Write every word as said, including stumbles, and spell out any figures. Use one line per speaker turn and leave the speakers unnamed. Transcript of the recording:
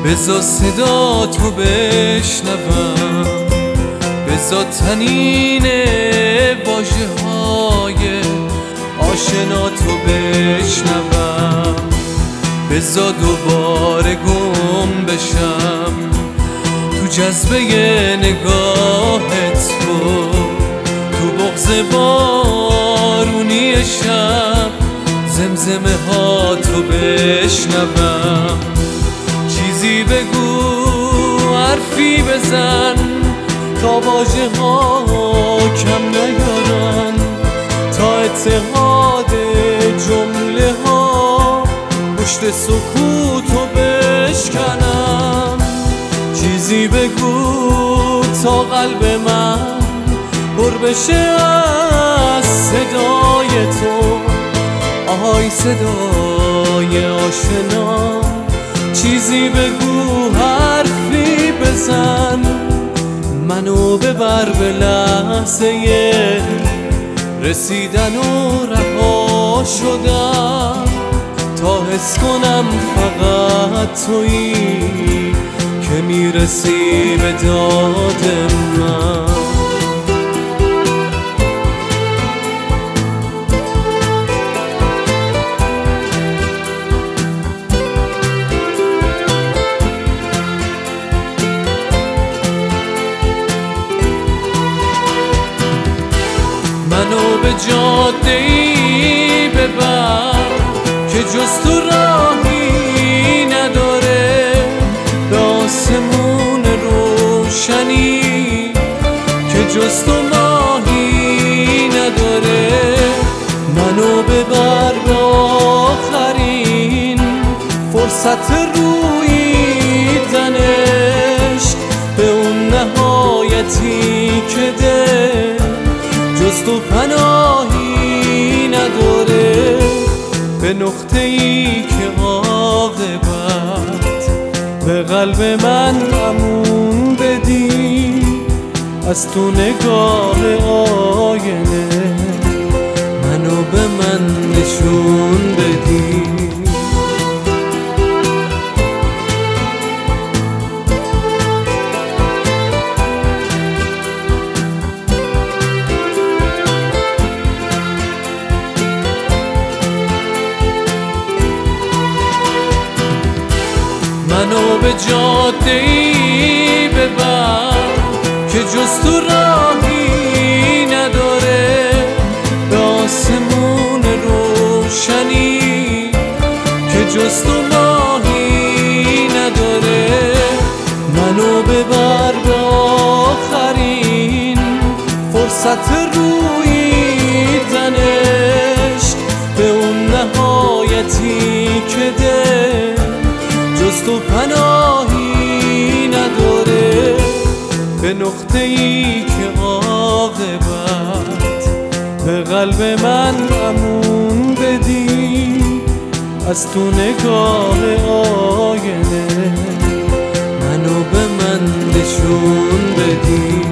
بذار صدا تو بشنوم، بذار تنین واژه های آشنا تو بشنوم، بذار دوباره گم بشم تو جذبه نگاهت، تو تو بغض بارونی شب زمزمه ها تو بشنوم. چیزی بگو، حرفی بزن تا واژه ها کم نیارن، تا اتحاد جمله ها پشت سکوتو بشکنم. چیزی بگو تا قلب من پر بشه از صدای تو، آهای صدای آشنا. چیزی بگو، حرفی بزن، منو ببر به لحظه رسیدن و رها شدن، تا حس کنم فقط تویی که میرسی به داد من. منو به جاده‌ای ببر که جز تو راهی نداره، به آسمون روشنی که جز تو ماهی نداره. منو ببر به آخرین فرصت رویدن عشق، به اون نهایتی که ده جز تو پناهی نداره، به نقطه ای که عاقبت به قلب من امون بدی، از تو نگاه آینه منو به من نشون بدی. منو به جاده‌ای ببر که جز تو راهی نداره، به آسمون روشنی که جز تو ماهی نداره. منو ببر به آخرین فرصت رویدن عشق، به اون نهایتی که ده جز تو پناهی نداره، به نقطه ای که عاقبت به قلب من امون بدی، از تو نگاه آینه منو به من نشون بدی.